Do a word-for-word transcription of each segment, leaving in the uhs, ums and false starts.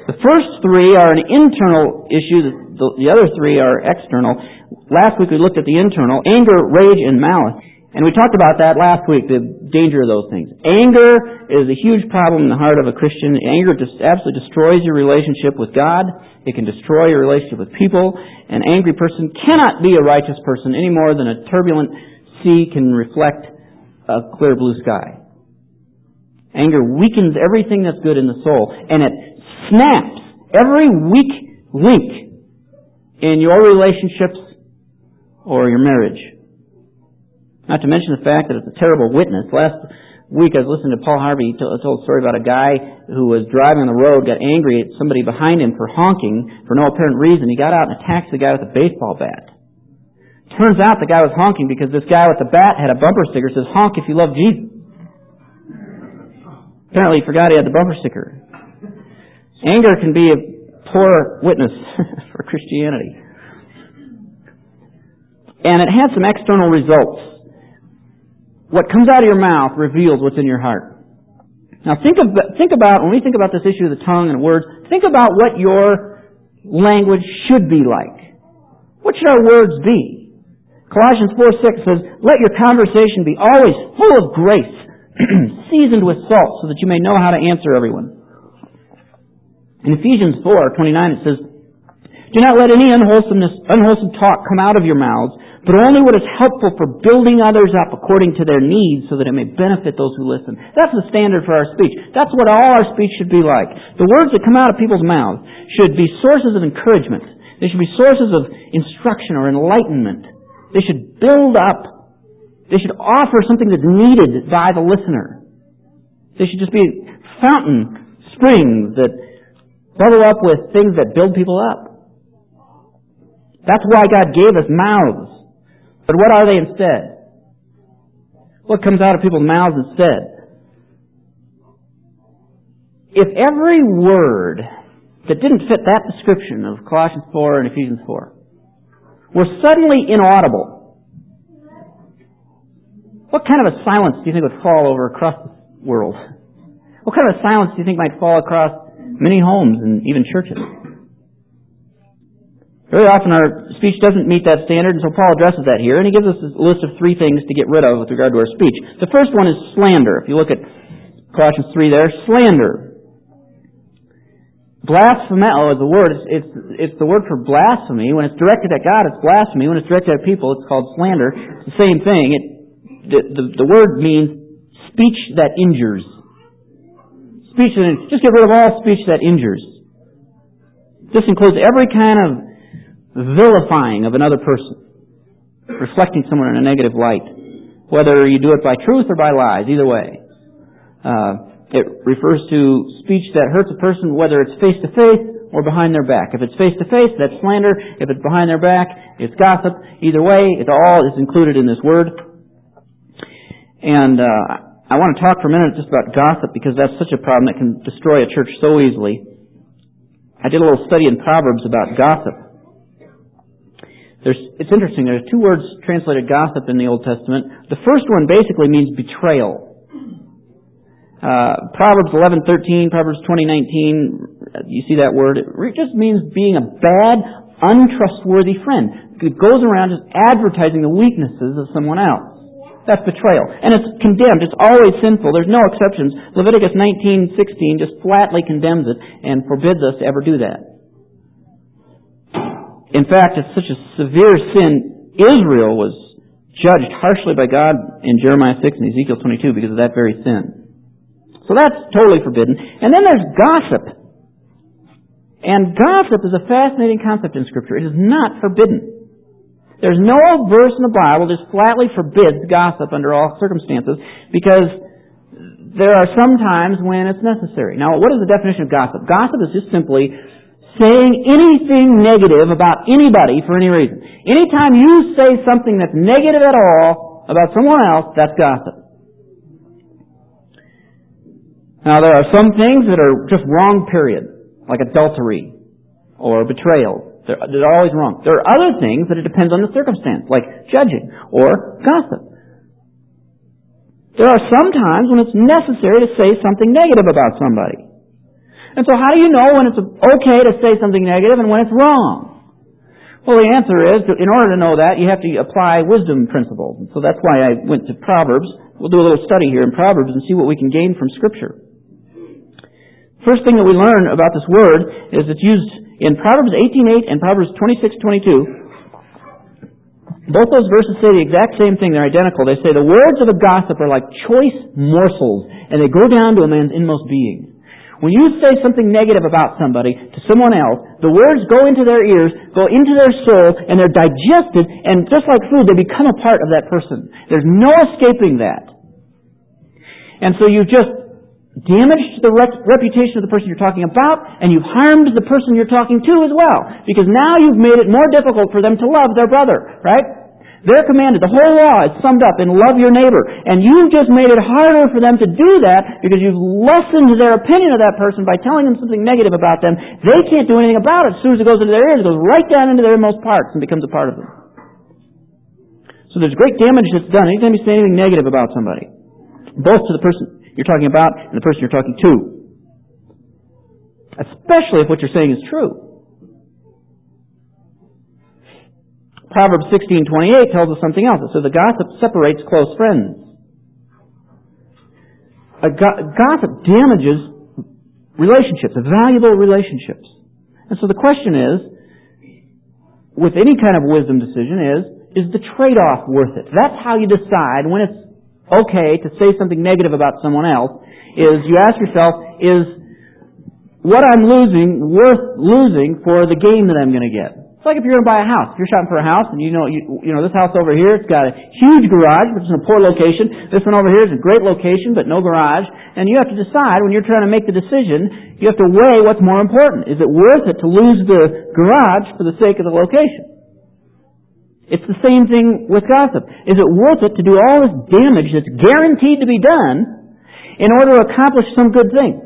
The first three are an internal issue. The, the other three are external. Last week we looked at the internal, anger, rage, and malice. And we talked about that last week, the danger of those things. Anger is a huge problem in the heart of a Christian. Anger just absolutely destroys your relationship with God. It can destroy your relationship with people. An angry person cannot be a righteous person any more than a turbulent sea can reflect a clear blue sky. Anger weakens everything that's good in the soul, and it snaps every weak link in your relationships or your marriage. Not to mention the fact that it's a terrible witness. Last week I was listening to Paul Harvey. He told a story about a guy who was driving on the road, got angry at somebody behind him for honking for no apparent reason. He got out and attacked the guy with a baseball bat. Turns out the guy was honking because this guy with the bat had a bumper sticker that says, "Honk if you love Jesus." Apparently he forgot he had the bumper sticker. Anger can be a poor witness for Christianity. And it has some external results. What comes out of your mouth reveals what's in your heart. Now think of, think about, when we think about this issue of the tongue and words, think about what your language should be like. What should our words be? Colossians four six says, "Let your conversation be always full of grace, seasoned with salt, so that you may know how to answer everyone." In Ephesians four twenty-nine it says, "Do not let any unwholesomeness, unwholesome talk come out of your mouths, but only what is helpful for building others up according to their needs, so that it may benefit those who listen." That's the standard for our speech. That's what all our speech should be like. The words that come out of people's mouths should be sources of encouragement. They should be sources of instruction or enlightenment. They should build up. They should offer something that's needed by the listener. They should just be fountain springs that bubble up with things that build people up. That's why God gave us mouths. But what are they instead? What comes out of people's mouths instead? If every word that didn't fit that description of Colossians four and Ephesians four were suddenly inaudible, what kind of a silence do you think would fall over across the world? What kind of a silence do you think might fall across many homes and even churches? Very often our speech doesn't meet that standard, and so Paul addresses that here, and he gives us a list of three things to get rid of with regard to our speech. The first one is slander. If you look at Colossians three there, slander. Blasphemeo is the word. It's, it's, it's the word for blasphemy. When it's directed at God, it's blasphemy. When it's directed at people, it's called slander. It's the same thing. It, the, the, the word means speech that injures. Speech that injures. Just get rid of all speech that injures. This includes every kind of vilifying of another person, reflecting someone in a negative light, whether you do it by truth or by lies, either way. Uh, it refers to speech that hurts a person, whether it's face-to-face or behind their back. If it's face-to-face, that's slander. If it's behind their back, it's gossip. Either way, it all is included in this word. And uh, I want to talk for a minute just about gossip, because that's such a problem that can destroy a church so easily. I did a little study in Proverbs about gossip. There's, it's interesting. There's two words translated gossip in the Old Testament. The first one basically means betrayal. Uh, Proverbs eleven thirteen, Proverbs twenty nineteen, you see that word. It just means being a bad, untrustworthy friend. It goes around just advertising the weaknesses of someone else. That's betrayal. And it's condemned. It's always sinful. There's no exceptions. Leviticus nineteen sixteen just flatly condemns it and forbids us to ever do that. In fact, it's such a severe sin, Israel was judged harshly by God in Jeremiah six and Ezekiel twenty-two because of that very sin. So that's totally forbidden. And then there's gossip. And gossip is a fascinating concept in Scripture. It is not forbidden. There's no verse in the Bible that just flatly forbids gossip under all circumstances, because there are some times when it's necessary. Now, what is the definition of gossip? Gossip is just simply saying anything negative about anybody for any reason. Anytime you say something that's negative at all about someone else, that's gossip. Now, there are some things that are just wrong, period, like adultery or betrayal. They're, they're always wrong. There are other things that it depends on the circumstance, like judging or gossip. There are some times when it's necessary to say something negative about somebody. And so how do you know when it's okay to say something negative and when it's wrong? Well, the answer is, in order to know that, you have to apply wisdom principles. And so that's why I went to Proverbs. We'll do a little study here in Proverbs and see what we can gain from Scripture. First thing that we learn about this word is it's used in Proverbs eighteen eight and Proverbs twenty-six twenty-two. Both those verses say the exact same thing. They're identical. They say the words of a gossip are like choice morsels, and they go down to a man's inmost being. When you say something negative about somebody to someone else, the words go into their ears, go into their soul, and they're digested, and just like food, they become a part of that person. There's no escaping that. And so you've just damaged the rep- reputation of the person you're talking about, and you've harmed the person you're talking to as well. Because now you've made it more difficult for them to love their brother, right? They're commanded, the whole law is summed up in love your neighbor. And you've just made it harder for them to do that because you've lessened their opinion of that person by telling them something negative about them. They can't do anything about it. As soon as it goes into their ears, it goes right down into their inmost parts and becomes a part of them. So there's great damage that's done anytime you say anything negative about somebody. Both to the person you're talking about and the person you're talking to. Especially if what you're saying is true. Proverbs sixteen twenty-eight tells us something else. It says the gossip separates close friends. A go- gossip damages relationships, valuable relationships. And so the question is, with any kind of wisdom decision is, is the trade-off worth it? That's how you decide when it's okay to say something negative about someone else, is you ask yourself, is what I'm losing worth losing for the gain that I'm going to get? It's like if you're going to buy a house. If you're shopping for a house and you know, you, you know, this house over here, it's got a huge garage, but it's in a poor location. This one over here is a great location, but no garage. And you have to decide when you're trying to make the decision, you have to weigh what's more important. Is it worth it to lose the garage for the sake of the location? It's the same thing with gossip. Is it worth it to do all this damage that's guaranteed to be done in order to accomplish some good thing?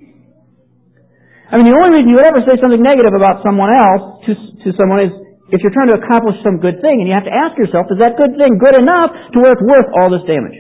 I mean, the only reason you would ever say something negative about someone else to, to someone is if you're trying to accomplish some good thing, and you have to ask yourself, is that good thing good enough to where it's worth all this damage?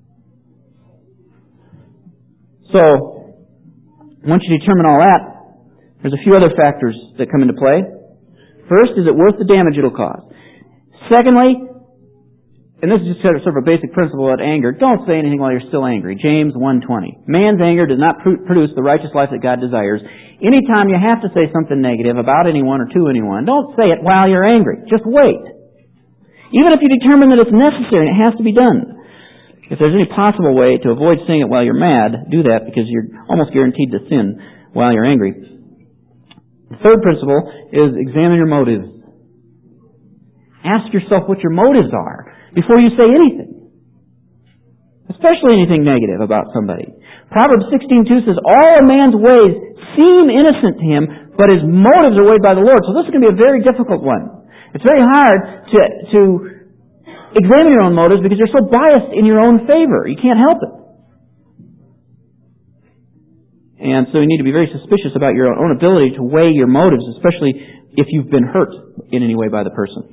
So, once you determine all that, there's a few other factors that come into play. First, is it worth the damage it'll cause? Secondly, and this is just sort of a basic principle about anger, don't say anything while you're still angry. James one twenty. Man's anger does not pr- produce the righteous life that God desires. Anytime you have to say something negative about anyone or to anyone, don't say it while you're angry. Just wait. Even if you determine that it's necessary and it has to be done. If there's any possible way to avoid saying it while you're mad, do that because you're almost guaranteed to sin while you're angry. The third principle is examine your motives. Ask yourself what your motives are before you say anything, especially anything negative about somebody. Proverbs sixteen two says, all a man's ways seem innocent to him, but his motives are weighed by the Lord. So this is going to be a very difficult one. It's very hard to, to examine your own motives because you're so biased in your own favor. You can't help it. And so you need to be very suspicious about your own ability to weigh your motives, especially if you've been hurt in any way by the person.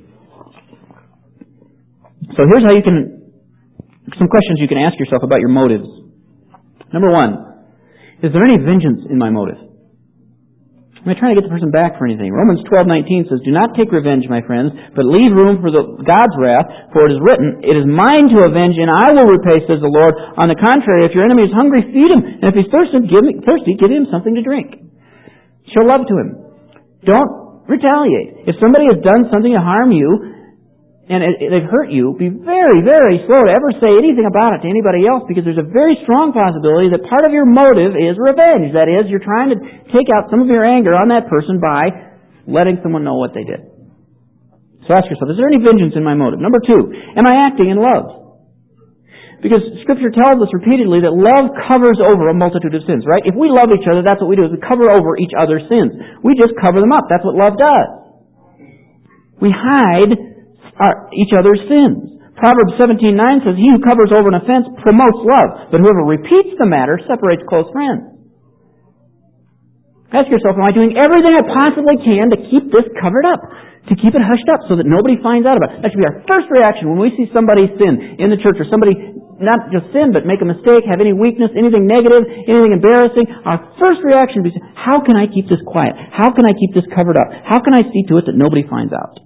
So here's how you can, some questions you can ask yourself about your motives. Number one, is there any vengeance in my motive? Am I trying to get the person back for anything? Romans twelve nineteen says, do not take revenge, my friends, but leave room for the, God's wrath, for it is written, it is mine to avenge, and I will repay, says the Lord. On the contrary, if your enemy is hungry, feed him, and if he's thirsty, give him, thirsty, give him something to drink. Show love to him. Don't retaliate. If somebody has done something to harm you, and it, it, they've hurt you, be very, very slow to ever say anything about it to anybody else, because there's a very strong possibility that part of your motive is revenge. That is, you're trying to take out some of your anger on that person by letting someone know what they did. So ask yourself, is there any vengeance in my motive? Number two, am I acting in love? Because Scripture tells us repeatedly that love covers over a multitude of sins, right? If we love each other, that's what we do, is we cover over each other's sins. We just cover them up. That's what love does. We hide Our, each other's sins. Proverbs seventeen nine says, he who covers over an offense promotes love, but whoever repeats the matter separates close friends. Ask yourself, am I doing everything I possibly can to keep this covered up? To keep it hushed up so that nobody finds out about it? That should be our first reaction when we see somebody sin in the church, or somebody not just sin, but make a mistake, have any weakness, anything negative, anything embarrassing. Our first reaction would be, how can I keep this quiet? How can I keep this covered up? How can I see to it that nobody finds out?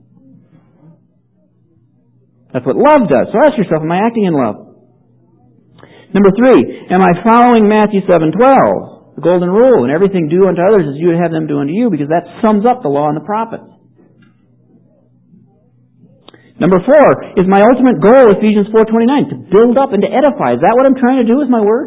That's what love does. So ask yourself, am I acting in love? Number three, am I following Matthew seven twelve, the golden rule, and everything do unto others as you would have them do unto you, because that sums up the law and the prophets. Number four, is my ultimate goal Ephesians four twenty-nine, to build up and to edify? Is that what I'm trying to do with my words?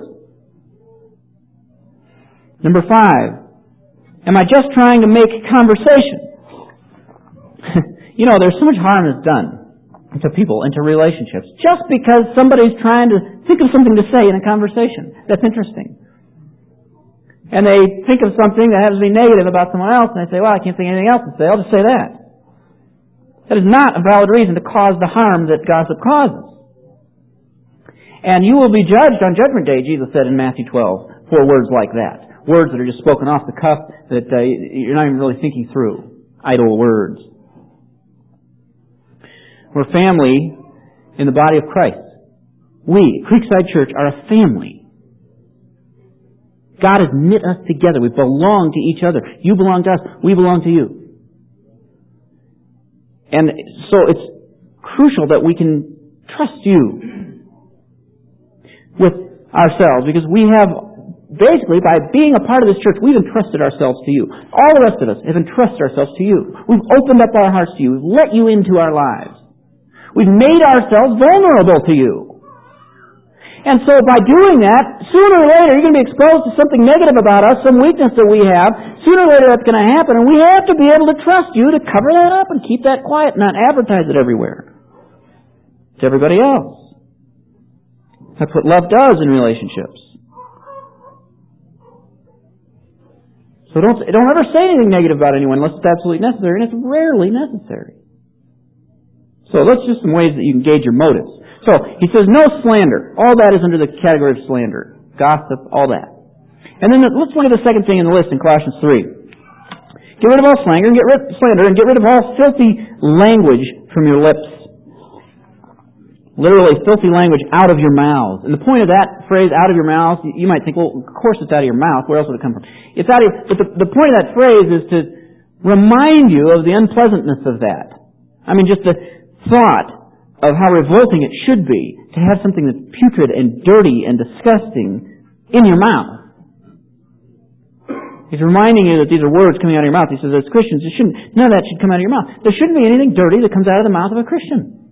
Number five, am I just trying to make conversation? You know, there's so much harm that's done to people and to relationships just because somebody's trying to think of something to say in a conversation that's interesting. And they think of something that has to be negative about someone else, and they say, well, I can't think of anything else to say, I'll just say that. That is not a valid reason to cause the harm that gossip causes. And you will be judged on Judgment Day, Jesus said in Matthew twelve, for words like that. Words that are just spoken off the cuff, that uh, you're not even really thinking through. Idle words. We're family in the body of Christ. We, Creekside Church, are a family. God has knit us together. We belong to each other. You belong to us. We belong to you. And so it's crucial that we can trust you with ourselves, because we have, basically, by being a part of this church, we've entrusted ourselves to you. All the rest of us have entrusted ourselves to you. We've opened up our hearts to you. We've let you into our lives. We've made ourselves vulnerable to you. And so by doing that, sooner or later you're going to be exposed to something negative about us, some weakness that we have. Sooner or later that's going to happen, and we have to be able to trust you to cover that up and keep that quiet, not advertise it everywhere to everybody else. That's what love does in relationships. So don't, don't ever say anything negative about anyone unless it's absolutely necessary, and it's rarely necessary. So let's just some ways that you can gauge your motives. So, he says no slander. All that is under the category of slander. Gossip, all that. And then let's look at the second thing in the list in Colossians three. Get rid of all slander and get rid slander and get rid of all filthy language from your lips. Literally, filthy language out of your mouths. And the point of that phrase, out of your mouth, you might think, well, of course it's out of your mouth. Where else would it come from? It's out of your, but the, the point of that phrase is to remind you of the unpleasantness of that. I mean, just the thought of how revolting it should be to have something that's putrid and dirty and disgusting in your mouth. He's reminding you that these are words coming out of your mouth. He says, as Christians, it shouldn't, none of that should come out of your mouth. There shouldn't be anything dirty that comes out of the mouth of a Christian.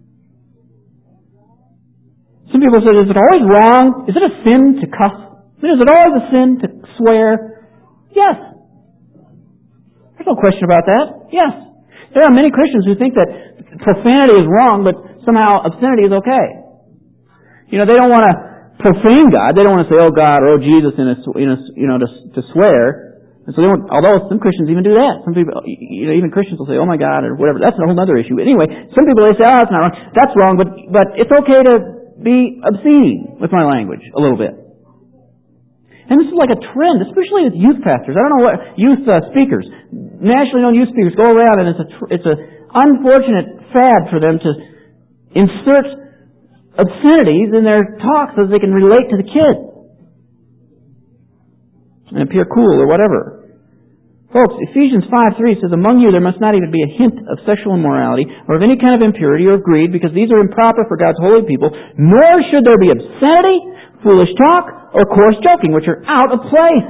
Some people say, is it always wrong? Is it a sin to cuss? I mean, is it always a sin to swear? Yes. There's no question about that. Yes. There are many Christians who think that profanity is wrong, but somehow obscenity is okay. You know, they don't want to profane God. They don't want to say, oh God, or oh Jesus, in a, you know, you know to, to swear. And so they don't, although some Christians even do that. Some people, you know, even Christians will say, oh my God, or whatever. That's a whole other issue. Anyway, some people, they say, oh, that's not wrong. That's wrong, but, but it's okay to be obscene with my language a little bit. And this is like a trend, especially with youth pastors. I don't know what, youth uh, speakers. Nationally known youth speakers go around, and it's a, it's a unfortunate fad for them to insert obscenities in their talks so they can relate to the kids and appear cool or whatever. Folks, Ephesians five three says, among you there must not even be a hint of sexual immorality or of any kind of impurity or of greed, because these are improper for God's holy people, nor should there be obscenity, foolish talk, or coarse joking, which are out of place.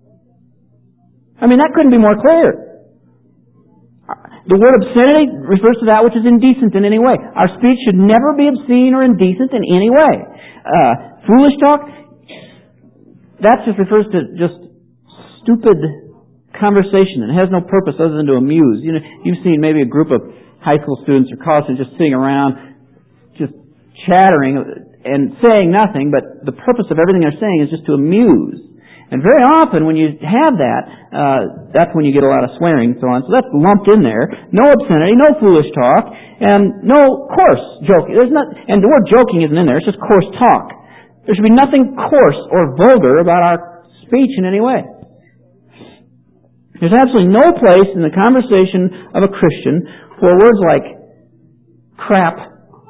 I mean, that couldn't be more clear. The word obscenity refers to that which is indecent in any way. Our speech should never be obscene or indecent in any way. Uh, foolish talk, that just refers to just stupid conversation and has no purpose other than to amuse. You know, you've seen maybe a group of high school students or college students just sitting around, just chattering and saying nothing, but the purpose of everything they're saying is just to amuse. And very often when you have that, uh, that's when you get a lot of swearing and so on. So that's lumped in there. No obscenity, no foolish talk, and no coarse joking. There's not, and the word joking isn't in there, it's just coarse talk. There should be nothing coarse or vulgar about our speech in any way. There's absolutely no place in the conversation of a Christian for words like crap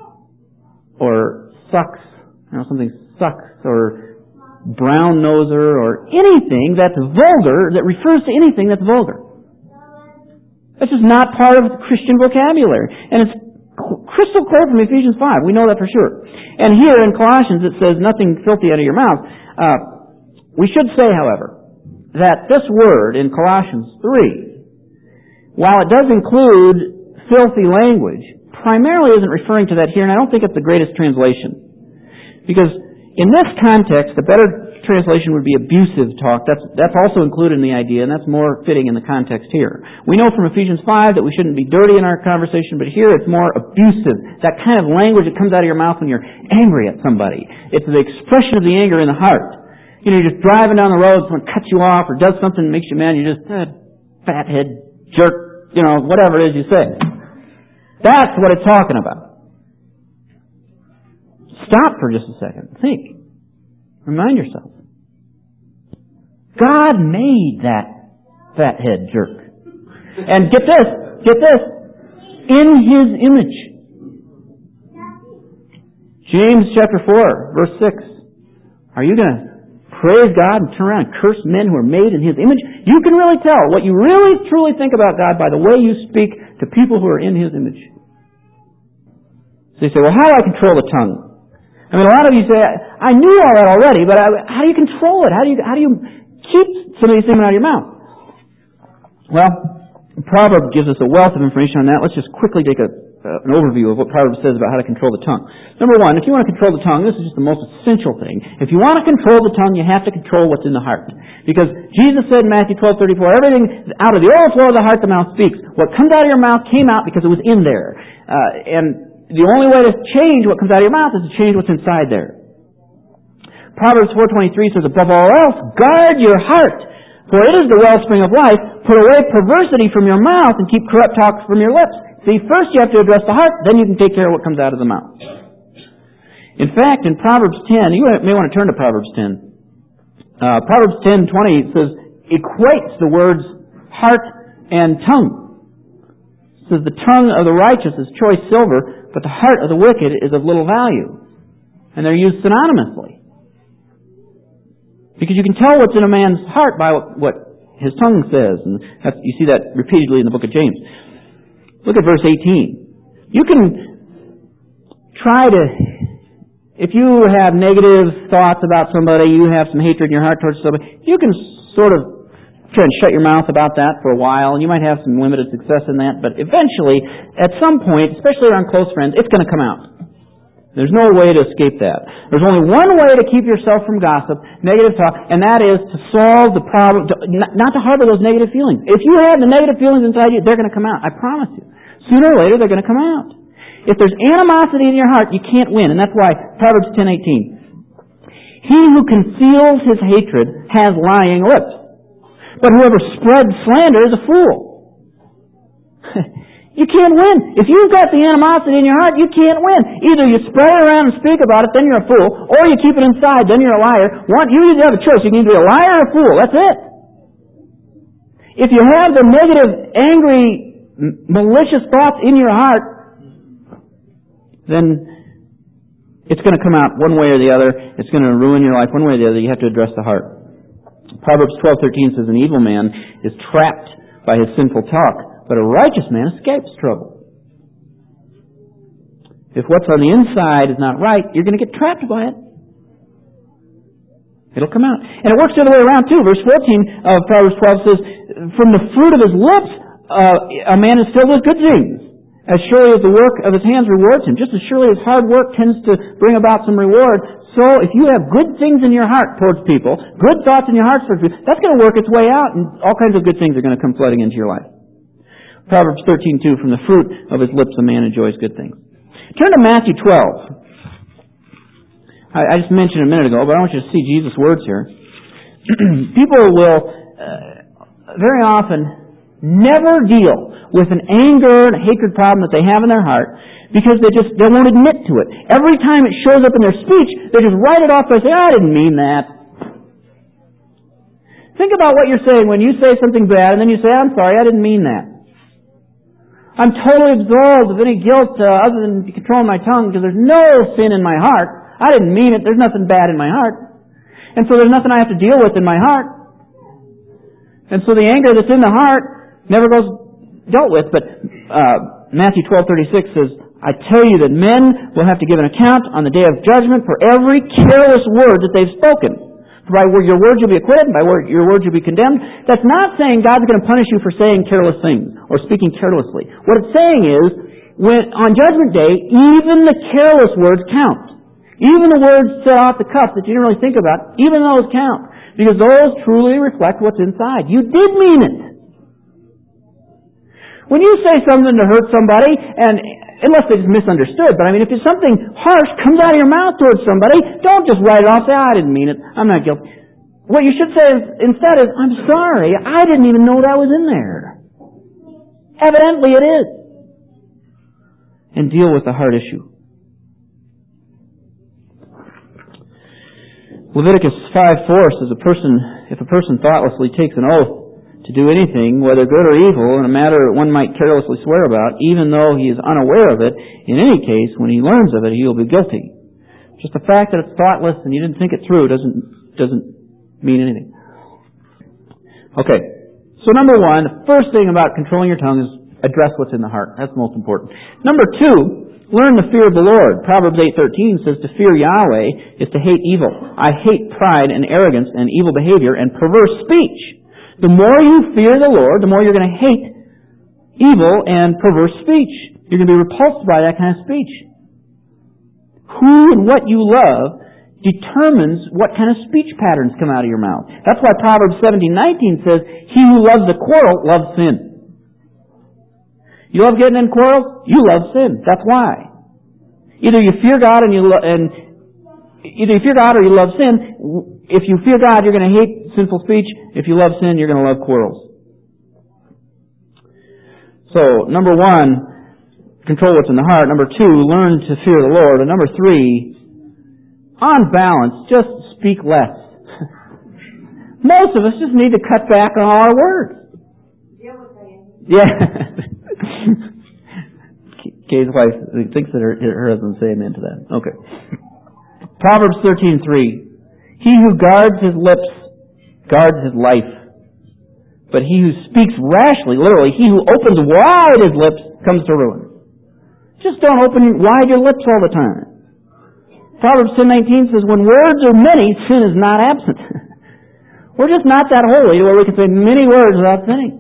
or sucks, you know, something sucks, or brown noser, or anything that's vulgar, that refers to anything that's vulgar. That's just not part of the Christian vocabulary. And it's crystal clear from Ephesians five. We know that for sure. And here in Colossians it says, nothing filthy out of your mouth. Uh, we should say, however, that this word in Colossians three, while it does include filthy language, primarily isn't referring to that here, and I don't think it's the greatest translation. Because in this context, the better translation would be abusive talk. That's, that's also included in the idea, and that's more fitting in the context here. We know from Ephesians five that we shouldn't be dirty in our conversation, but here it's more abusive. That kind of language that comes out of your mouth when you're angry at somebody. It's the expression of the anger in the heart. You know, you're just driving down the road, someone cuts you off or does something that makes you mad, and you just, eh, fathead, jerk, you know, whatever it is you say. That's what it's talking about. Stop for just a second. Think. Remind yourself. God made that fathead jerk. And get this, get this, in His image. James chapter four, verse six. Are you going to praise God and turn around and curse men who are made in His image? You can really tell what you really truly think about God by the way you speak to people who are in His image. So you say, well, how do I control the tongue? I mean, a lot of you say, I knew all that already, but I, how do you control it? How do you, how do you keep some of these things out of your mouth? Well, Proverbs gives us a wealth of information on that. Let's just quickly take a, uh, an overview of what Proverbs says about how to control the tongue. Number one, if you want to control the tongue, this is just the most essential thing. If you want to control the tongue, you have to control what's in the heart. Because Jesus said in Matthew twelve thirty-four, everything out of the overflow of the heart, the mouth speaks. What comes out of your mouth came out because it was in there. Uh, and the only way to change what comes out of your mouth is to change what's inside there. Proverbs four twenty-three says, above all else, guard your heart, for it is the wellspring of life. Put away perversity from your mouth and keep corrupt talk from your lips. See, first you have to address the heart, then you can take care of what comes out of the mouth. In fact, in Proverbs ten, you may want to turn to Proverbs ten. Uh, Proverbs ten twenty says, equates the words heart and tongue. It says, the tongue of the righteous is choice silver, but the heart of the wicked is of little value. And they're used synonymously. Because you can tell what's in a man's heart by what, what his tongue says. And that's, you see that repeatedly in the book of James. Look at verse eighteen. You can try to, if you have negative thoughts about somebody, you have some hatred in your heart towards somebody, you can sort of try and shut your mouth about that for a while, and you might have some limited success in that, but eventually, at some point, especially around close friends, it's going to come out. There's no way to escape that. There's only one way to keep yourself from gossip, negative talk, and that is to solve the problem, to, not to harbor those negative feelings. If you have the negative feelings inside you, they're going to come out. I promise you. Sooner or later, they're going to come out. If there's animosity in your heart, you can't win, and that's why Proverbs ten eighteen. He who conceals his hatred has lying lips. But whoever spreads slander is a fool. You can't win. If you've got the animosity in your heart, you can't win. Either you spread it around and speak about it, then you're a fool, or you keep it inside, then you're a liar. One, you either have a choice. You can either be a liar or a fool. That's it. If you have the negative, angry, malicious thoughts in your heart, then it's going to come out one way or the other. It's going to ruin your life one way or the other. You have to address the heart. Proverbs twelve thirteen says, an evil man is trapped by his sinful talk, but a righteous man escapes trouble. If what's on the inside is not right, you're going to get trapped by it. It'll come out. And it works the other way around too. Verse fourteen of Proverbs twelve says, from the fruit of his lips, uh, a man is filled with good things. As surely as the work of his hands rewards him, just as surely as hard work tends to bring about some reward, so if you have good things in your heart towards people, good thoughts in your heart towards people, that's going to work its way out, and all kinds of good things are going to come flooding into your life. Proverbs thirteen two, from the fruit of his lips a man enjoys good things. Turn to Matthew twelve. I, I just mentioned a minute ago, but I want you to see Jesus' words here. People will uh, very often never deal with an anger and hatred problem that they have in their heart because they just they won't admit to it. Every time it shows up in their speech, they just write it off by saying, oh, I didn't mean that. Think about what you're saying when you say something bad and then you say, I'm sorry, I didn't mean that. I'm totally absolved of any guilt uh, other than controlling my tongue because there's no sin in my heart. I didn't mean it. There's nothing bad in my heart. And so there's nothing I have to deal with in my heart. And so the anger that's in the heart never goes dealt with. But uh, Matthew twelve thirty-six says, I tell you that men will have to give an account on the day of judgment for every careless word that they've spoken. For by your words you'll be acquitted, and by your words you'll be condemned. That's not saying God's going to punish you for saying careless things or speaking carelessly. What it's saying is, when on Judgment Day, even the careless words count. Even the words set off the cuff that you didn't really think about, even those count. Because those truly reflect what's inside. You did mean it. When you say something to hurt somebody, and unless they just misunderstood, but I mean, if something harsh comes out of your mouth towards somebody, don't just write it off, say, I didn't mean it, I'm not guilty. What you should say is, instead is, I'm sorry, I didn't even know that was in there. Evidently it is. And deal with the heart issue. Leviticus five four says, a person, if a person thoughtlessly takes an oath to do anything, whether good or evil, in a matter one might carelessly swear about, even though he is unaware of it, in any case, when he learns of it, he will be guilty. Just the fact that it's thoughtless and you didn't think it through doesn't doesn't mean anything. Okay, so number one, the first thing about controlling your tongue is address what's in the heart. That's the most important. Number two, learn the fear of the Lord. Proverbs eight thirteen says to fear Yahweh is to hate evil. I hate pride and arrogance and evil behavior and perverse speech. The more you fear the Lord, the more you're going to hate evil and perverse speech. You're going to be repulsed by that kind of speech. Who and what you love determines what kind of speech patterns come out of your mouth. That's why Proverbs seventeen nineteen says, he who loves a quarrel loves sin. You love getting in quarrels? You love sin. That's why. Either you fear God and you lo- and either you fear God or you love sin. If you fear God, you're going to hate sinful speech. If you love sin, you're going to love quarrels. So, number one, control what's in the heart. Number two, learn to fear the Lord. And number three, on balance, just speak less. Most of us just need to cut back on our words. Yeah. Kay's wife thinks that her, her husband's saying into that. Okay. Proverbs thirteen three. He who guards his lips guards his life. But he who speaks rashly, literally, he who opens wide his lips comes to ruin. Just don't open wide your lips all the time. Proverbs ten nineteen says, when words are many, sin is not absent. We're just not that holy where we can say many words without sinning.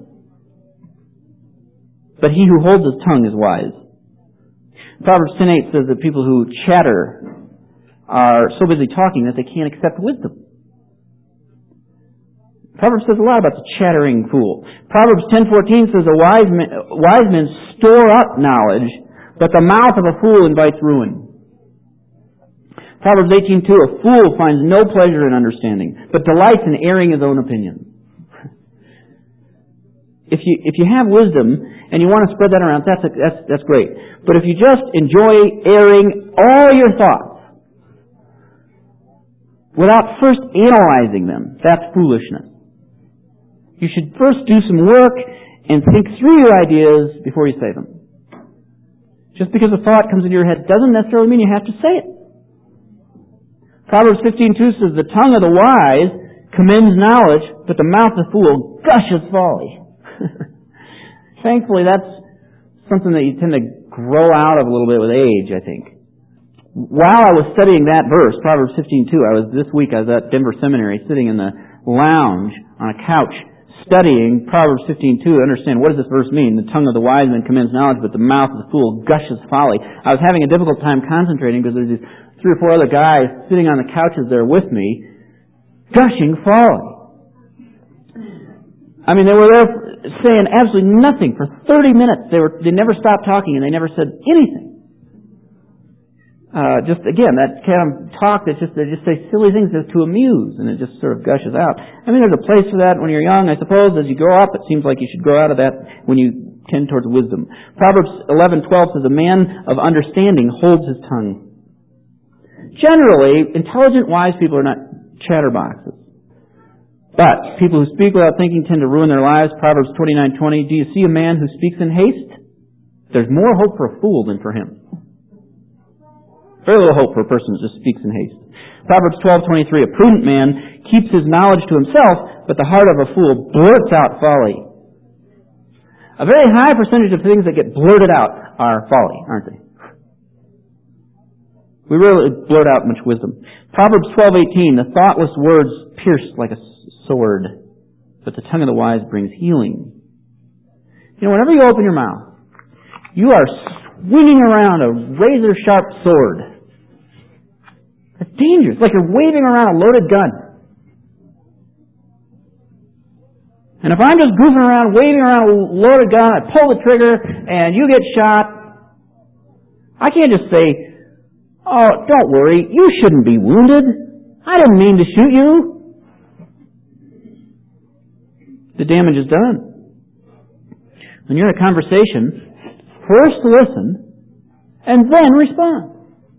But he who holds his tongue is wise. Proverbs ten eight says that people who chatter are so busy talking that they can't accept wisdom. Proverbs says a lot about the chattering fool. Proverbs ten fourteen says a wise man, wise men store up knowledge, but the mouth of a fool invites ruin. Proverbs eighteen two, a fool finds no pleasure in understanding, but delights in airing his own opinion. If you if you have wisdom and you want to spread that around, that's a, that's that's great. But if you just enjoy airing all your thoughts without first analyzing them, that's foolishness. You should first do some work and think through your ideas before you say them. Just because a thought comes into your head doesn't necessarily mean you have to say it. Proverbs fifteen two says, the tongue of the wise commends knowledge, but the mouth of the fool gushes folly. Thankfully, that's something that you tend to grow out of a little bit with age, I think. While I was studying that verse, Proverbs fifteen two, I was this week I was at Denver Seminary sitting in the lounge on a couch studying Proverbs fifteen two to understand what does this verse mean. The tongue of the wise man commends knowledge, but the mouth of the fool gushes folly. I was having a difficult time concentrating because there's these three or four other guys sitting on the couches there with me, gushing folly. I mean, they were there saying absolutely nothing for thirty minutes. They were they never stopped talking and they never said anything. Uh, just again, that kind of talk that just they just say silly things just to amuse, and it just sort of gushes out. I mean, there's a place for that when you're young, I suppose. As you grow up, it seems like you should grow out of that when you tend towards wisdom. Proverbs eleven twelve says, "A man of understanding holds his tongue." Generally, intelligent, wise people are not chatterboxes. But people who speak without thinking tend to ruin their lives. Proverbs twenty-nine twenty. Do you see a man who speaks in haste? There's more hope for a fool than for him. Very little hope for a person who just speaks in haste. Proverbs twelve twenty-three. A prudent man keeps his knowledge to himself, but the heart of a fool blurts out folly. A very high percentage of things that get blurted out are folly, aren't they? We really blurt out much wisdom. Proverbs twelve eighteen. The thoughtless words pierce like a sword, but the tongue of the wise brings healing. You know, whenever you open your mouth, you are swinging around a razor-sharp sword. It's dangerous. It's like you're waving around a loaded gun. And if I'm just goofing around, waving around a loaded gun, I pull the trigger, and you get shot, I can't just say, oh, don't worry, you shouldn't be wounded. I didn't mean to shoot you. The damage is done. When you're in a conversation, first listen, and then respond.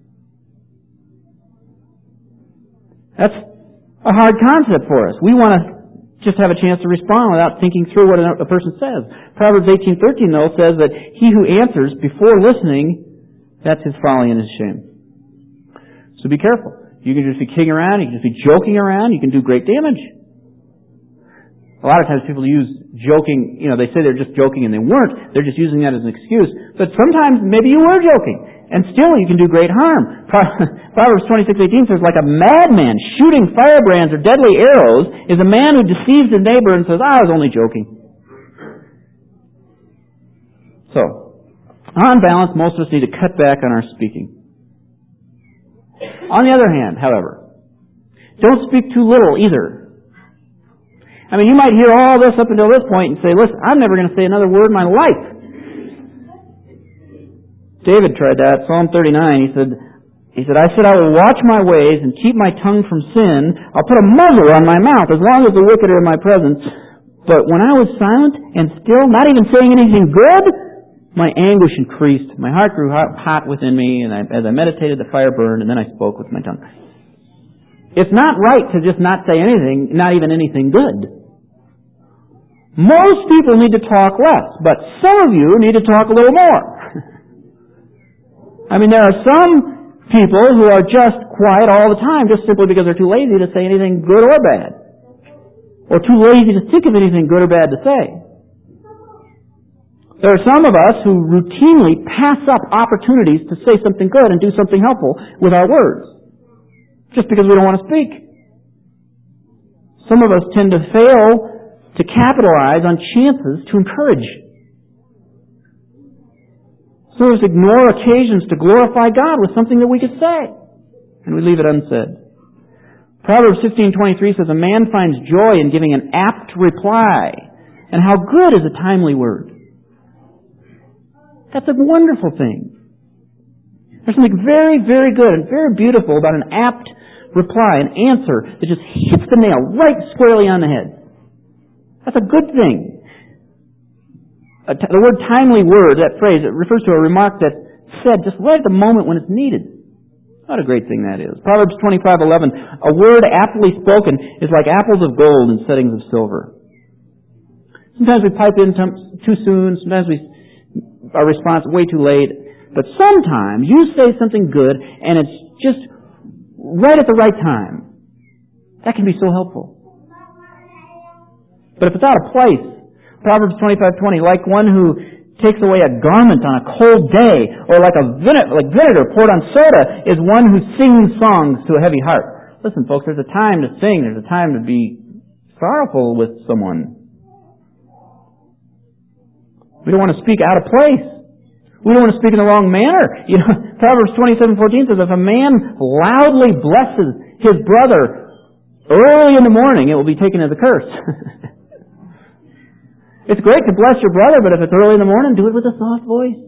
That's a hard concept for us. We want to just have a chance to respond without thinking through what a person says. Proverbs eighteen thirteen, though, says that he who answers before listening, that's his folly and his shame. So be careful. You can just be kidding around, you can just be joking around, you can do great damage. A lot of times people use joking, you know, they say they're just joking and they weren't. They're just using that as an excuse. But sometimes maybe you were joking, and still you can do great harm. Proverbs twenty-six eighteen says, like a madman shooting firebrands or deadly arrows is a man who deceives his neighbor and says, I was only joking. So, on balance, most of us need to cut back on our speaking. On the other hand, however, don't speak too little either. I mean, you might hear all this up until this point and say, listen, I'm never going to say another word in my life. David tried that. Psalm thirty-nine, he said, he said, I said, I will watch my ways and keep my tongue from sin. I'll put a muzzle on my mouth as long as the wicked are in my presence. But when I was silent and still, not even saying anything good, my anguish increased. My heart grew hot within me, and I, as I meditated, the fire burned, and then I spoke with my tongue. It's not right to just not say anything, not even anything good. Most people need to talk less, but some of you need to talk a little more. I mean, there are some people who are just quiet all the time just simply because they're too lazy to say anything good or bad. Or too lazy to think of anything good or bad to say. There are some of us who routinely pass up opportunities to say something good and do something helpful with our words, just because we don't want to speak. Some of us tend to fail to capitalize on chances to encourage. Some of us ignore occasions to glorify God with something that we could say, and we leave it unsaid. Proverbs fifteen twenty-three says, a man finds joy in giving an apt reply, and how good is a timely word. That's a wonderful thing. There's something very, very good and very beautiful about an apt reply, an answer that just hits the nail right squarely on the head. That's a good thing. The word timely word, that phrase, it refers to a remark that's said just right at the moment when it's needed. What a great thing that is. Proverbs twenty-five eleven, a word aptly spoken is like apples of gold in settings of silver. Sometimes we pipe in too soon, sometimes we our response way too late, but sometimes you say something good and it's just right at the right time. That can be so helpful. But if it's out of place, Proverbs twenty-five twenty, like one who takes away a garment on a cold day, or like a vine- like vinegar poured on soda, is one who sings songs to a heavy heart. Listen, folks, there's a time to sing. There's a time to be sorrowful with someone. We don't want to speak out of place. We don't want to speak in the wrong manner. You know, Proverbs twenty-seven fourteen says, if a man loudly blesses his brother early in the morning, it will be taken as a curse. It's great to bless your brother, but if it's early in the morning, do it with a soft voice.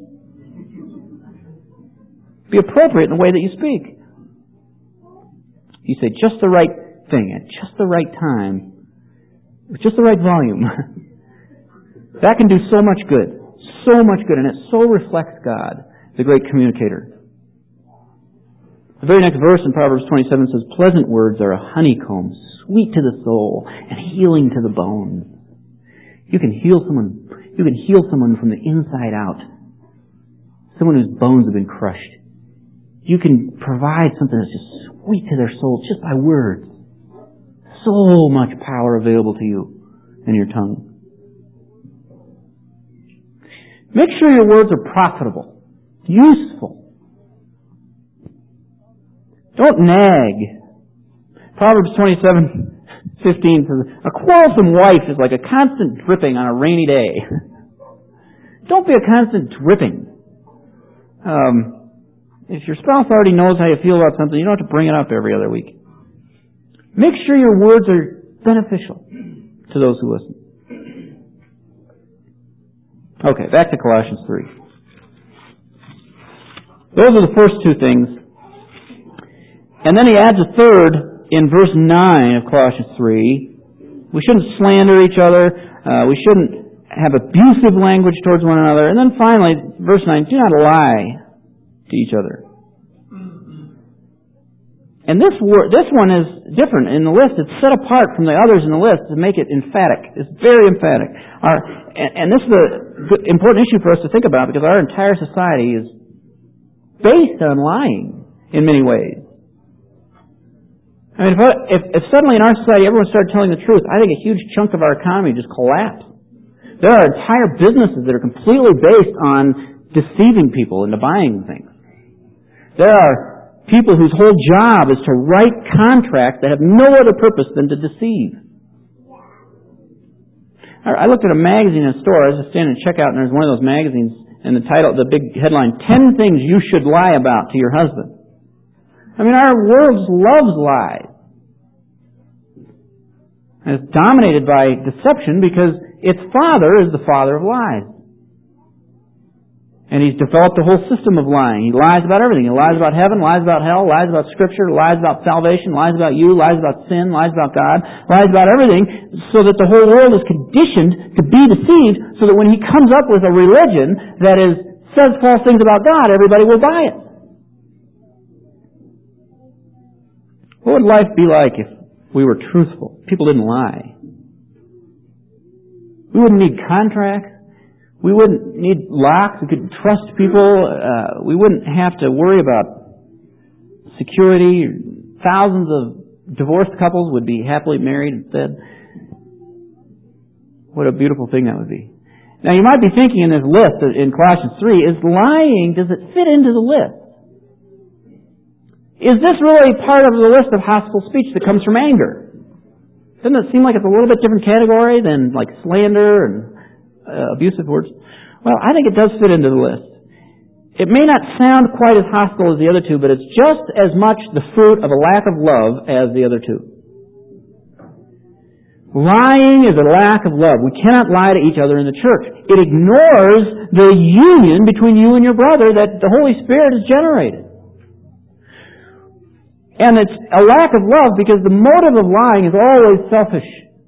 Be appropriate in the way that you speak. You say just the right thing at just the right time, with just the right volume. That can do so much good. So much good, and it so reflects God, the great communicator. The very next verse in Proverbs twenty-seven says, pleasant words are a honeycomb, sweet to the soul and healing to the bones. You can heal someone, you can heal someone from the inside out. Someone whose bones have been crushed. You can provide something that's just sweet to their soul just by words. So much power available to you in your tongue. Make sure your words are profitable, useful. Don't nag. Proverbs twenty-seven fifteen says, a quarrelsome wife is like a constant dripping on a rainy day. Don't be a constant dripping. Um, if your spouse already knows how you feel about something, you don't have to bring it up every other week. Make sure your words are beneficial to those who listen. Okay, back to Colossians three. Those are the first two things. And then he adds a third in verse nine of Colossians three. We shouldn't slander each other. Uh, we shouldn't have abusive language towards one another. And then finally, verse nine, do not lie to each other. And this word, this one is different in the list. It's set apart from the others in the list to make it emphatic. It's very emphatic. Our, and, and this is an important issue for us to think about because our entire society is based on lying in many ways. I mean, if, if, if suddenly in our society everyone started telling the truth, I think a huge chunk of our economy just collapsed. There are entire businesses that are completely based on deceiving people into buying things. There are people whose whole job is to write contracts that have no other purpose than to deceive. I looked at a magazine in a store. I was just standing at checkout, and there's one of those magazines, and the title, the big headline, ten things you should lie about to your husband. I mean, our world loves lies. And it's dominated by deception because its father is the father of lies. And he's developed a whole system of lying. He lies about everything. He lies about heaven, lies about hell, lies about Scripture, lies about salvation, lies about you, lies about sin, lies about God, lies about everything, so that the whole world is conditioned to be deceived, so that when he comes up with a religion that is says false things about God, everybody will buy it. What would life be like if we were truthful? People didn't lie. We wouldn't need contracts. We wouldn't need locks. We could trust people. Uh, we wouldn't have to worry about security. Thousands of divorced couples would be happily married instead. What a beautiful thing that would be. Now you might be thinking in this list in Colossians three, is lying, does it fit into the list? Is this really part of the list of hostile speech that comes from anger? Doesn't it seem like it's a little bit different category than like slander and Uh, abusive words? Well, I think it does fit into the list. It may not sound quite as hostile as the other two, but it's just as much the fruit of a lack of love as the other two. Lying is a lack of love. We cannot lie to each other in the church. It ignores the union between you and your brother that the Holy Spirit has generated. And it's a lack of love because the motive of lying is always selfish.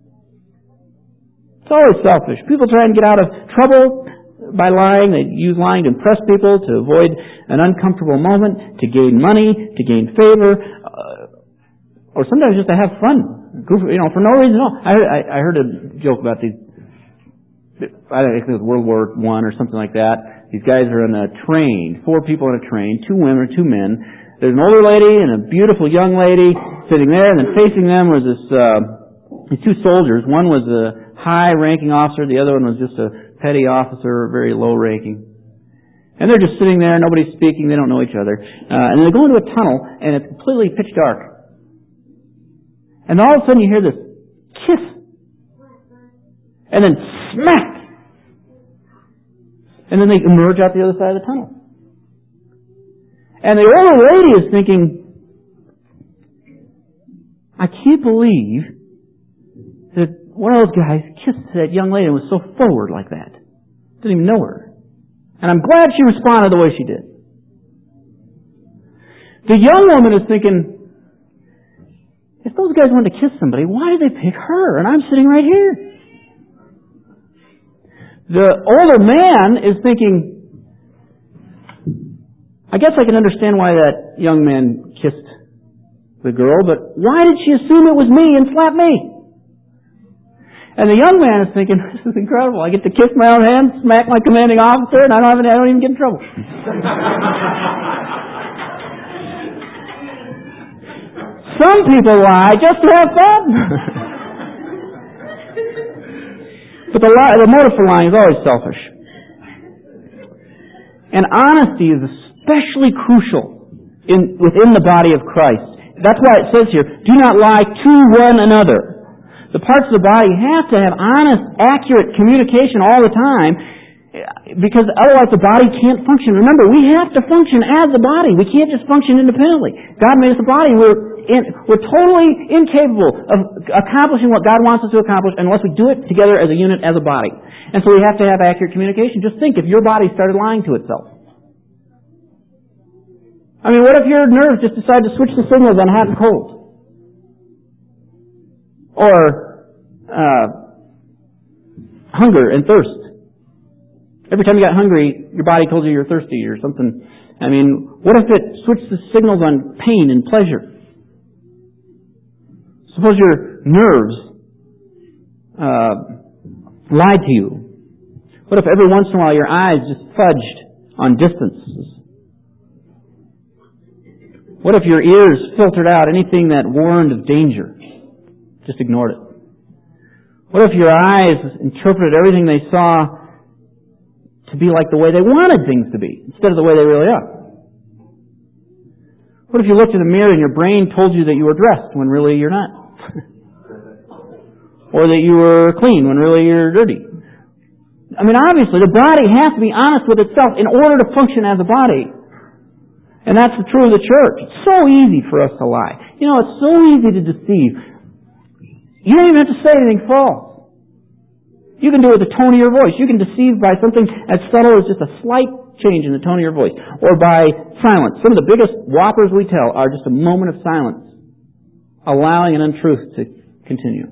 It's always selfish. People try and get out of trouble by lying. They use lying to impress people, to avoid an uncomfortable moment, to gain money, to gain favor, uh, or sometimes just to have fun, you know, for no reason at all. I, I, I heard a joke about these. I think it was World War One or something like that. These guys are on a train, four people on a train, two women or two men. There's an older lady and a beautiful young lady sitting there, and then facing them was this uh, these two soldiers. One was a high-ranking officer. The other one was just a petty officer, very low-ranking. And they're just sitting there. Nobody's speaking. They don't know each other. Uh, and they go into a tunnel, and it's completely pitch dark. And all of a sudden you hear this kiss. And then smack! And then they emerge out the other side of the tunnel. And the older lady is thinking, I can't believe that one of those guys kissed that young lady and was so forward like that. Didn't even know her. And I'm glad she responded the way she did. The young woman is thinking, if those guys wanted to kiss somebody, why did they pick her? And I'm sitting right here. The older man is thinking, I guess I can understand why that young man kissed the girl, but why did she assume it was me and slap me? And the young man is thinking, this is incredible. I get to kiss my own hand, smack my commanding officer, and I don't, have any, I don't even get in trouble. Some people lie just to have fun. But the, lie, the motive for lying is always selfish. And honesty is especially crucial in, within the body of Christ. That's why it says here, do not lie to one another. The parts of the body have to have honest, accurate communication all the time, because otherwise the body can't function. Remember, we have to function as a body. We can't just function independently. God made us a body. We're in, we're totally incapable of accomplishing what God wants us to accomplish unless we do it together as a unit, as a body. And so we have to have accurate communication. Just think if your body started lying to itself. I mean, what if your nerves just decide to switch the signals on hot and cold? Or uh, hunger and thirst. Every time you got hungry, your body told you you're thirsty or something. I mean, what if it switched the signals on pain and pleasure? Suppose your nerves uh, lied to you. What if every once in a while your eyes just fudged on distances? What if your ears filtered out anything that warned of danger? Just ignored it. What if your eyes interpreted everything they saw to be like the way they wanted things to be, instead of the way they really are? What if you looked in the mirror and your brain told you that you were dressed when really you're not? Or that you were clean when really you're dirty? I mean, obviously, the body has to be honest with itself in order to function as a body. And that's the true of the church. It's so easy for us to lie. You know, it's so easy to deceive. You don't even have to say anything false. You can do it with the tone of your voice. You can deceive by something as subtle as just a slight change in the tone of your voice. Or by silence. Some of the biggest whoppers we tell are just a moment of silence, allowing an untruth to continue.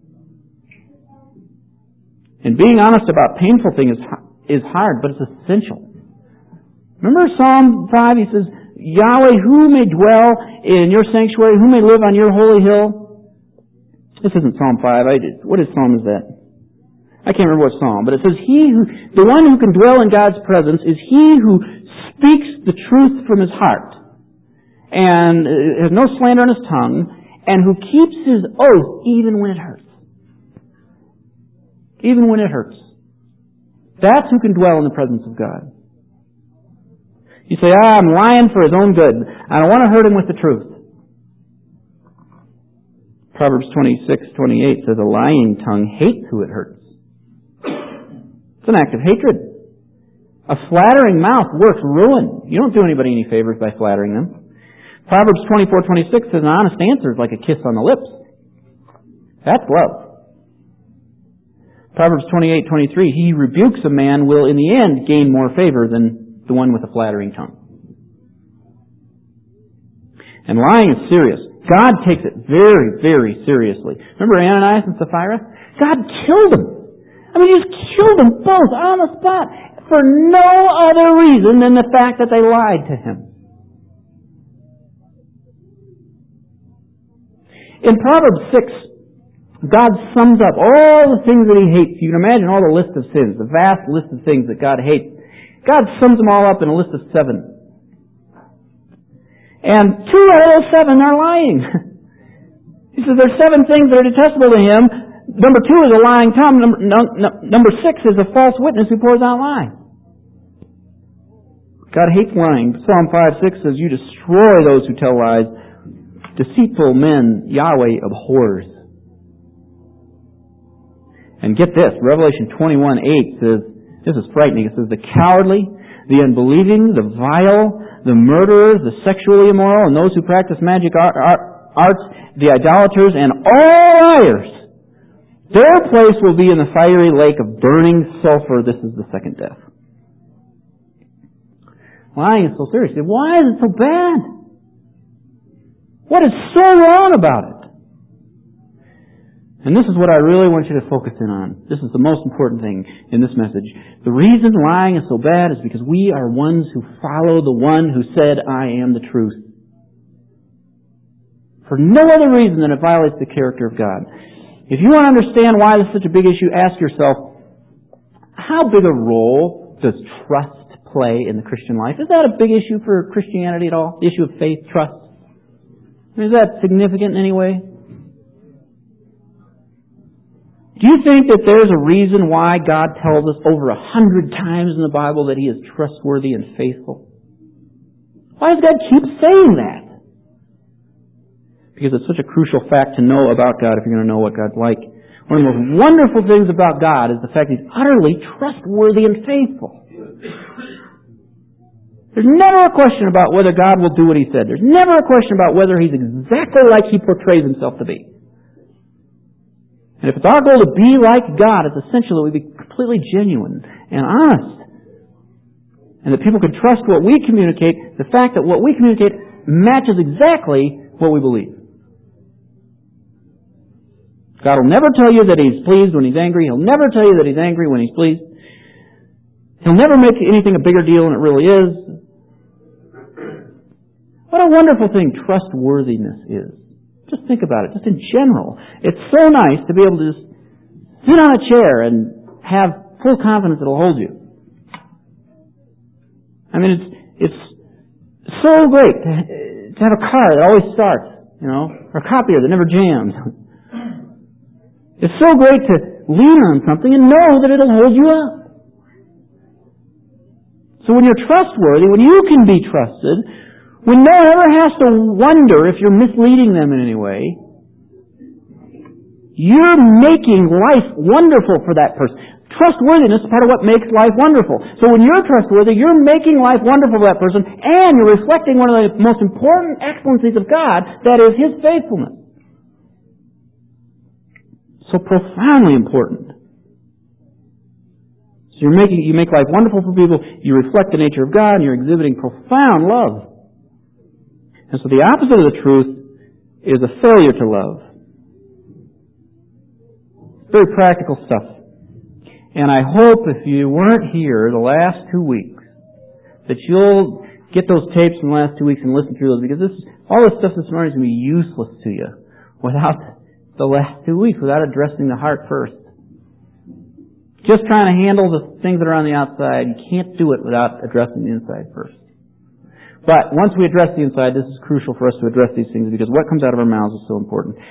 And being honest about painful things is, is hard, but it's essential. Remember Psalm five? He says, Yahweh, who may dwell in your sanctuary? Who may live on your holy hill? This isn't Psalm five. I did, what is Psalm is that? I can't remember what Psalm, but it says, "He who, the one who can dwell in God's presence is he who speaks the truth from his heart, and has no slander on his tongue, and who keeps his oath even when it hurts." Even when it hurts. That's who can dwell in the presence of God. You say, ah, I'm lying for his own good. I don't want to hurt him with the truth. Proverbs twenty-six twenty-eight says, a lying tongue hates who it hurts. It's an act of hatred. A flattering mouth works ruin. You don't do anybody any favors by flattering them. Proverbs twenty-four twenty-six says, an honest answer is like a kiss on the lips. That's love. Proverbs twenty-eight twenty-three, he who rebukes a man will in the end gain more favor than the one with a flattering tongue. And lying is serious. God takes it very, very seriously. Remember Ananias and Sapphira? God killed them. I mean, he just killed them both on the spot for no other reason than the fact that they lied to him. In Proverbs six, God sums up all the things that he hates. You can imagine all the list of sins, the vast list of things that God hates. God sums them all up in a list of seven. And two out of those seven are lying. He says there's seven things that are detestable to him. Number two is a lying tongue. Number, no, no, number six is a false witness who pours out lies. God hates lying. Psalm five six says, you destroy those who tell lies. Deceitful men Yahweh abhors. And get this, Revelation twenty-one eight says, this is frightening, it says, the cowardly, the unbelieving, the vile, the murderers, the sexually immoral, and those who practice magic art, art, arts, the idolaters, and all liars, their place will be in the fiery lake of burning sulfur. This is the second death. Lying is so serious. Why is it so bad? What is so wrong about it? And this is what I really want you to focus in on. This is the most important thing in this message. The reason lying is so bad is because we are ones who follow the one who said, I am the truth. for no other reason than it violates the character of God. If you want to understand why this is such a big issue, ask yourself, how big a role does trust play in the Christian life? Is that a big issue for Christianity at all? The issue of faith, trust? Is that significant in any way? Do you think that there's a reason why God tells us over a hundred times in the Bible that He is trustworthy and faithful? Why does God keep saying that? Because it's such a crucial fact to know about God if you're going to know what God's like. One of the most wonderful things about God is the fact He's utterly trustworthy and faithful. There's never a question about whether God will do what He said. There's never a question about whether He's exactly like He portrays Himself to be. And if it's our goal to be like God, it's essential that we be completely genuine and honest. And that people can trust what we communicate, the fact that what we communicate matches exactly what we believe. God will never tell you that He's pleased when He's angry. He'll never tell you that He's angry when He's pleased. He'll never make anything a bigger deal than it really is. What a wonderful thing trustworthiness is. Just think about it, just in general. It's so nice to be able to just sit on a chair and have full confidence it'll hold you. I mean, it's it's so great to, to have a car that always starts, you know, or a copier that never jams. It's so great to lean on something and know that it'll hold you up. So when you're trustworthy, when you can be trusted, when no one ever has to wonder if you're misleading them in any way, you're making life wonderful for that person. Trustworthiness is part of what makes life wonderful. So when you're trustworthy, you're making life wonderful for that person, and you're reflecting one of the most important excellencies of God, that is His faithfulness. So profoundly important. So you're making, you make life wonderful for people, you reflect the nature of God, and you're exhibiting profound love. And so the opposite of the truth is a failure to love. Very practical stuff. And I hope if you weren't here the last two weeks, that you'll get those tapes from the last two weeks and listen through those, because this, all this stuff this morning is going to be useless to you without the last two weeks, without addressing the heart first. Just trying to handle the things that are on the outside, you can't do it without addressing the inside first. But once we address the inside, this is crucial for us to address these things, because what comes out of our mouths is so important.